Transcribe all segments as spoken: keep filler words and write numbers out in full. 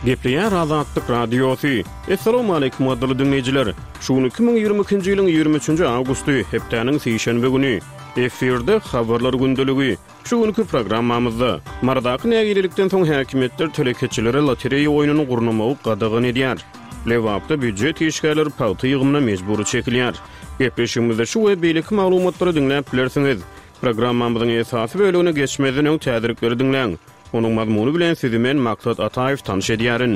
Gepleyen Azatlyk Radiosu. Assalamu alaykum adyly dinleyijiler. Şuny iki bin ýygrimi ikinji ýylyň ýygrimi üçinji awgusty hepdeniň seýşenbe güni efirde habarlar gündeligi. Şu günkü programmamyzda mardaky nägilikden soň häkimetler telekeçilere lotereýa oýunyny gurnamagy gadagyn edýär. Lewapda büdjet işgärleri paýty ýygymyna mejburi çekilýär. Gepleşigimizde şu we beýleki maglumatlary dinläp bilersiňiz. Programmamyzyň esasy bölügine geçmeden öň täzirikleri dinleň. Onun mazmunu bilen sizi men Maksat Ataev tanış edýärin.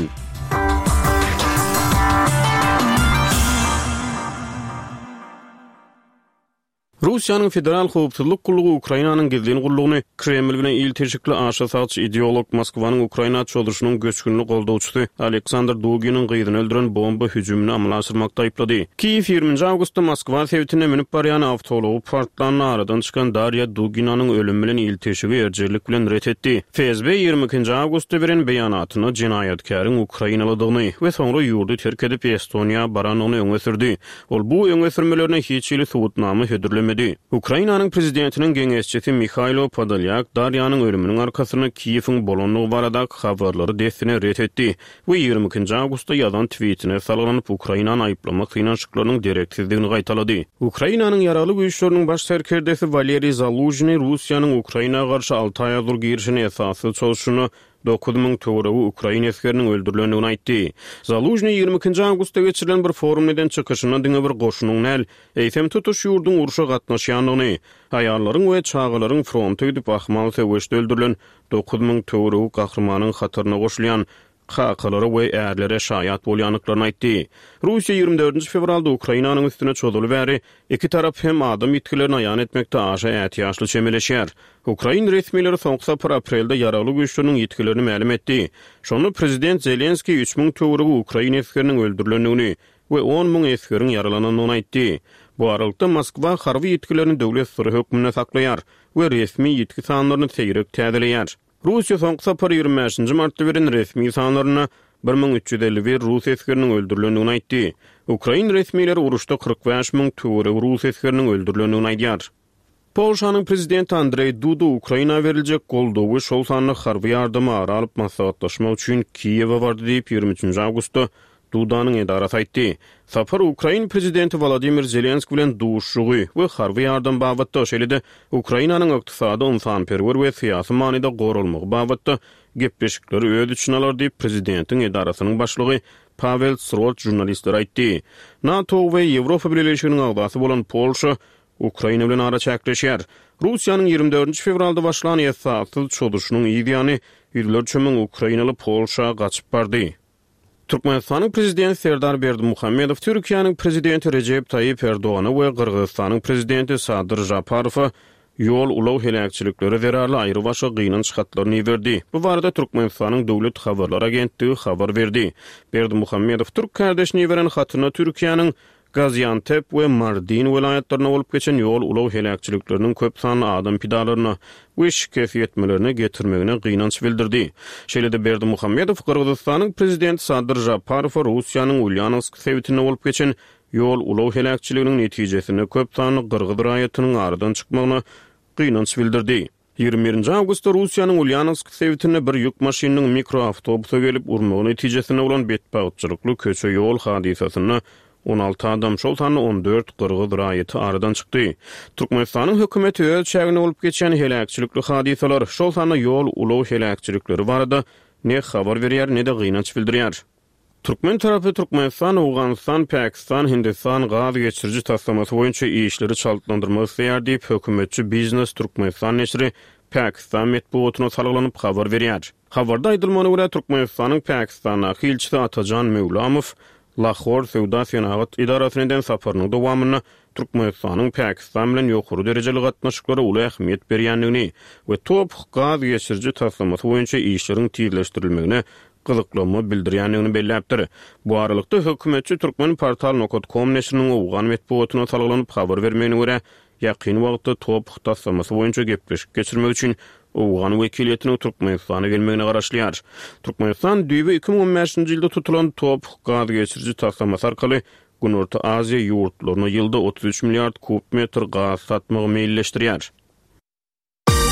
Russiýanyň federal howpsuzlyk gullugy Ukrainanyň gizlin gullugyny Kreml bilen il teşikli aşa saçy ideolog Moskwanyň Ukraina çoluşynyň göçkünini goldawçysy Aleksandr Duginin gyýdyny öldüren bomba hüjümini amalaşdyrmakda aýplady. Kiýew ýygrimi awgustda Moskwa sewtine minip barýan awtology partlanan aradan çykan Darya Duginanyň ölümi bilen il teşigi erjerlik bilen ret etdi. F S B ýygrimi ikinji awgustda beren beýanatyny jinayetkäriň Ukrainalydygyny we soňra ýurdu terk edip Estoniýa baranyny öňe sürdi. Ol bu öňe sürmelerine hiç ýyly subutnamy hödürlemedi. Ukrainanyň prezidentiniň geňeşçisi Mikhailo Podolyak Daryanyň ölüminiň arkasyny Kiýewiň bolonlygy barada habarlary desine ret etdi. Bu ýygrimi ikinji awgustda ýazan tweetine salgynyp Ukrainany aýplamak finanşyklarynyň direksizligini gaýtalady. Ukrainanyň ýaraly güýçleriniň baş serkerdesi Valeriy Zaluzhny Russiýanyň Ukrainaga garşy alty aýadyr girişini esasy çolşuny dokuz ming töwereги Ukraina askeriniň öldürilendigini aýtdy. Zaluzhny ýygrimi ikinji awgustda geçirilen bir forumdan çykyşyna diňe bir goşunyň näl eýsem tutuş ýurdun uruşa gatnaşýanlygyny, aýallaryň we çağalaryň fronta gidip ahmal sewişde öldürilen dokuz ming töwereги gahrymanyň hatyryna goşulýan Qakalary we ärlere şaýat bolýanlyklaryny aýtdy. Russiýa ýygrimi dördünji fevralda Ukrainanyň üstüne çoduly bäri iki tarap hem adam ýetkilerini aýan etmekde aşa ätiýaşly çemeleşýär. Ukraina resmiýetleri soňky aprelde ýaraly güýçleriň ýetkilerini ma'lum etdi. Şonu prezident Zelenski üç ming töwereги Ukraina askeriniň öldürilendigini we on ming askeriň yaralanynyny aýtdy. Bu aralykda Moskwa harby ýetkilerini döwlet sirri hökmüne saklaýar we resmi ýetki sanlaryny seýrek täzeleýär. Russiýa soňky sapar ýygrimi beşinji martda beren resmi sanlaryny bir ming üç ýüz elli bir rus askeriniň öldürilendigini aýtdy. Ukraina resmiýetleri uruşda kırk beş ming töwereги rus askeriniň öldürilendigini aýdýar. Polşanyň prezidenti Andrzej Duda Ukraina beriljek goldawy şol sanly harby ýardyma aralyp maslahatlaşmak üçin Kiýewe bardy diýip ýygrimi üçinji awgustda Dudanyň edarasy aýtdy. Sapar Ukraina prezidenti Volodymyr Zelenski bilen duşugy we harby ýardym babatda şeýle-de Ukrainanyň ykdysady ynsanperwer we syýasy manyda gorulmagy babatda gepleşikleri öýdi üçin alar diýip prezidentiň edarasynyň başlygy Pavel Srot jurnalistlere aýtdy. NATO we Ýewropa Birleşiginiň agdasy bolan Polşa Ukraina bilen ara çäkleşýär. Russiýanyň ýygrimi dördünji fevralda başlanan ýasaty çoduşynyň ýygyny ýüzlerçe miň Ukrainaly Polşa gaçyp bardy. Türkmenistanyň prezidenti Serdar Berdimuhammedow Türkiýanyň prezidenti Recep Tayyip Erdoğany we Kırgyzstanyň prezidenti Sadyr Japarowa ýol ulaw helakçylyklary zerarly aýry başga gynanç hatlaryny berdi. Bu barada Türkmenistanyň döwlet habarlar agentligi habar berdi. Berdimuhammedow Türk kardeşine beren hatyna Türkiýanyň Gaziantep we Mardin vilayetlerine olup geçen yol ulaw helakçylyklarynyň köp sanly adam pidalaryna we şikayet etmelerini getirmegine gynanç bildirdi. Şeýle-de Berdimuhammedow Kırgyzstanyň prezidenti Sadyr Japarow Russiýanyň Ulyanovsk sewtine olup geçen yol ulaw helakçylygynyň netijesini köp sanly Kırgyz raýatynyň aradan çykmagyna gynanç bildirdi. ýygrimi birinji awgustda Russiýanyň Ulyanovsk sewtine bir ýük maşynynyň mikroawtobusa gelip urmagy netijesinde bolan betbagatçylykly köçe ýol hadisasyny on alty adam şol sanly on dört Kırgyz raýaty aradan çykdy. Türkmenistanyň hökümeti ölçägine olup geçen helakçylykly hadisalar şol sanly ýol ulaw helakçylykları barada ne habar berýär ne de gynanç bildirýär. Türkmen tarapy Türkmenistan, Awganistan, Pakistan, Hindistan gaz geçirji taslamasy boýunça işleri çaltlandyrmak isleýär diýip hökümetçi Biznes Türkmenistan neşri Pakistan metbuatyna salgylanyp habar berýär. Habarda aýdylmany görä Türkmenistanyň Pakistana hilçisi Atajan Mevlamow Lahore Sewda Senagat idarasynyň saparynyň dowamyna Türkmenistanyň Pakistan bilen ýokary derejeli gatnaşyklary uly ähmiýet berýändigini we top gaz geçirji taslamasy boýunça işleriň tizleşdirilmegine gyzyklama bildirýändigini belläpdir. Bu aralykda hökümetçi Türkmen portal nokta com neşriniň Owgan metbuatyna salgylanyp habar bermegine görä ýakyn wagtda top taslamasy boýunça gepleşik geçirmek üçin Owgan wekiliýetiniň Türkmenistana gelmegine garaşlýar. Türkmenistan düýbe iki ming on beşinji ýylda tutulan top gaz geçirji taslamasy arkaly Günorta Aziýa ýurtlaryna ýylda otuz üç milliard kub metr gaz satmagy meýilleşdirýär.